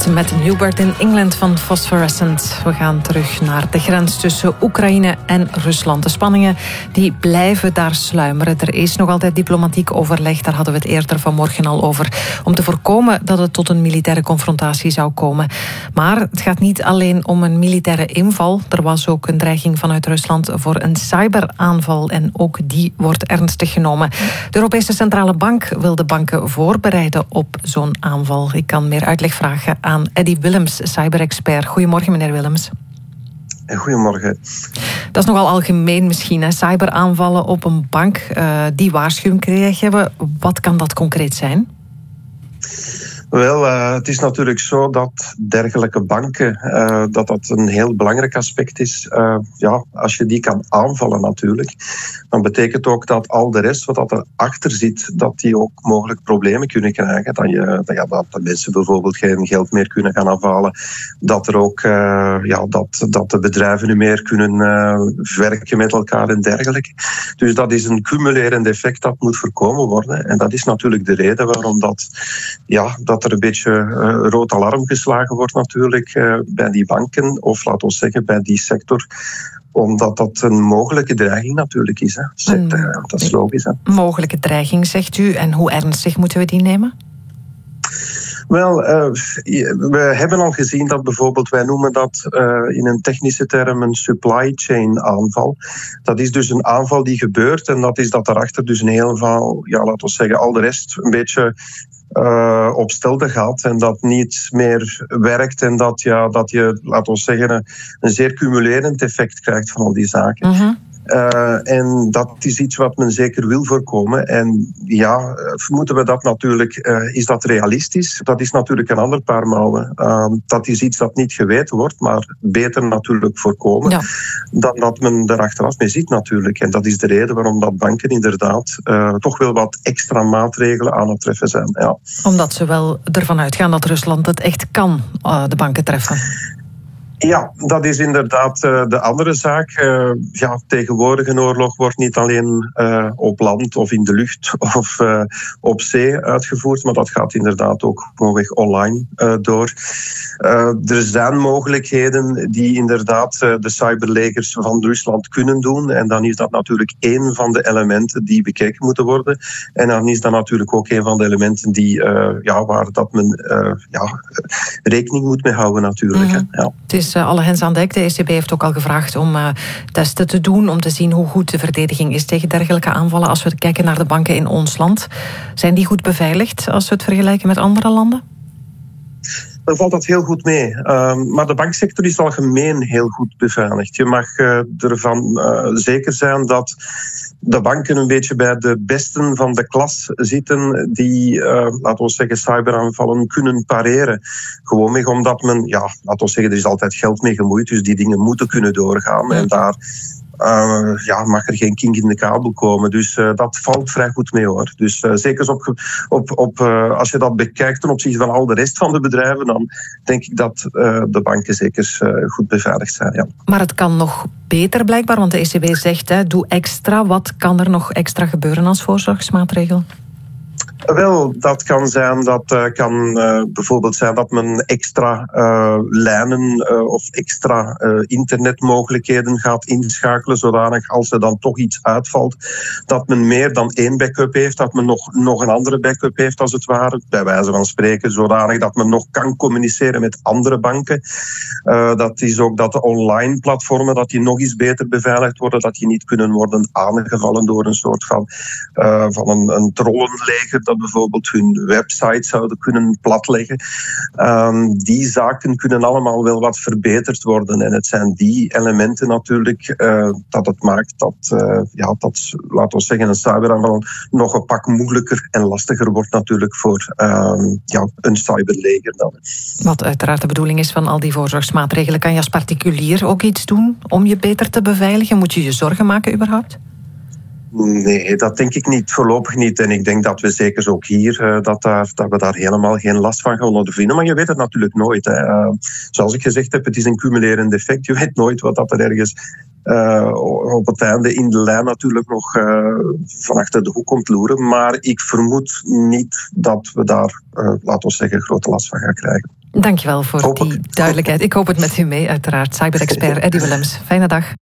Hart met Newbert in England van Phosphorescent. We gaan terug naar de grens tussen Oekraïne en Rusland. De spanningen die blijven daar sluimeren. Er is nog altijd diplomatiek overleg, daar hadden we het eerder vanmorgen al over, om te voorkomen dat het tot een militaire confrontatie zou komen. Maar het gaat niet alleen om een militaire inval. Er was ook een dreiging vanuit Rusland voor een cyberaanval en ook die wordt ernstig genomen. De Europese Centrale Bank wil de banken voorbereiden op zo'n aanval. Ik kan meer uitleg vragen aan Eddy Willems, cyberexpert. Goedemorgen, meneer Willems. Goedemorgen. Dat is nogal algemeen misschien, hè? Cyberaanvallen op een bank. Die waarschuwing kregen we. Wat kan dat concreet zijn? Wel, het is natuurlijk zo dat dergelijke banken, dat een heel belangrijk aspect is. Als je die kan aanvallen natuurlijk, dan betekent ook dat al de rest wat erachter zit, dat die ook mogelijk problemen kunnen krijgen. Dat de mensen bijvoorbeeld geen geld meer kunnen gaan afhalen. Dat er ook, dat de bedrijven niet meer kunnen werken met elkaar en dergelijke. Dus dat is een cumulerend effect dat moet voorkomen worden. En dat is natuurlijk de reden waarom dat er een beetje rood alarm geslagen wordt natuurlijk bij die banken, of laten we zeggen bij die sector, omdat dat een mogelijke dreiging natuurlijk is. Hè. Dat is logisch. Hè. Mogelijke dreiging, zegt u. En hoe ernstig moeten we die nemen? Wel, we hebben al gezien dat bijvoorbeeld, wij noemen dat in een technische term een supply chain aanval. Dat is dus een aanval die gebeurt en dat is dat daarachter dus een heel veel, laten we zeggen, al de rest een beetje op stelte gaat en dat niet meer werkt en dat je, laten we zeggen, een zeer cumulerend effect krijgt van al die zaken. Uh-huh. En dat is iets wat men zeker wil voorkomen. En moeten we dat natuurlijk, is dat realistisch? Dat is natuurlijk een ander paar mouwen. Dat is iets dat niet geweten wordt, maar beter natuurlijk voorkomen dan dat men er achteraf mee zit natuurlijk. En dat is de reden waarom dat banken inderdaad toch wel wat extra maatregelen aan het treffen zijn. Ja. Omdat ze wel ervan uitgaan dat Rusland het echt kan, de banken treffen. Ja, dat is inderdaad de andere zaak. Tegenwoordig een oorlog wordt niet alleen op land of in de lucht of op zee uitgevoerd, maar dat gaat inderdaad ook gewoonweg online door. Er zijn mogelijkheden die inderdaad de cyberlegers van Rusland kunnen doen. En dan is dat natuurlijk één van de elementen die bekeken moeten worden. En dan is dat natuurlijk ook een van de elementen die, waar dat men rekening moet mee houden natuurlijk. Mm-hmm. Ja. Het is alle hens aan dek. De ECB heeft ook al gevraagd om testen te doen, om te zien hoe goed de verdediging is tegen dergelijke aanvallen. Als we kijken naar de banken in ons land, zijn die goed beveiligd als we het vergelijken met andere landen? Dan valt dat heel goed mee. Maar de banksector is algemeen heel goed beveiligd. Je mag ervan zeker zijn dat de banken een beetje bij de besten van de klas zitten die, laten we zeggen, cyberaanvallen kunnen pareren. Gewoonweg omdat men, laten we zeggen, er is altijd geld mee gemoeid, dus die dingen moeten kunnen doorgaan. En daar mag er geen kink in de kabel komen. Dus dat valt vrij goed mee, hoor. Dus zeker als je dat bekijkt ten opzichte van al de rest van de bedrijven, dan denk ik dat de banken zeker goed beveiligd zijn. Ja. Maar het kan nog beter blijkbaar, want de ECB zegt, doe extra. Wat kan er nog extra gebeuren als voorzorgsmaatregel? Wel, dat kan zijn, kan bijvoorbeeld zijn dat men extra lijnen of extra internetmogelijkheden gaat inschakelen, zodanig als er dan toch iets uitvalt, dat men meer dan één backup heeft, dat men nog een andere backup heeft als het ware, bij wijze van spreken, zodanig dat men nog kan communiceren met andere banken. Dat is ook dat de online platformen, dat die nog eens beter beveiligd worden, dat die niet kunnen worden aangevallen door een soort van een trollenleger, dat bijvoorbeeld hun website zouden kunnen platleggen. Die zaken kunnen allemaal wel wat verbeterd worden. En het zijn die elementen natuurlijk dat het maakt dat, laten we zeggen, een cyberaanval nog een pak moeilijker en lastiger wordt natuurlijk voor een cyberleger dan. Wat uiteraard de bedoeling is van al die voorzorgsmaatregelen. Kan je als particulier ook iets doen om je beter te beveiligen? Moet je je zorgen maken überhaupt? Nee, dat denk ik niet, voorlopig niet. En ik denk dat we zeker ook hier, dat we daar helemaal geen last van gaan ondervinden. Maar je weet het natuurlijk nooit. Hè. Zoals ik gezegd heb, het is een cumulerend effect. Je weet nooit wat dat er ergens op het einde in de lijn natuurlijk nog van achter de hoek komt loeren. Maar ik vermoed niet dat we daar, laten we zeggen, grote last van gaan krijgen. Dankjewel voor die duidelijkheid. Ik hoop het met u mee, uiteraard. Cyberexpert Eddy Willems. Fijne dag.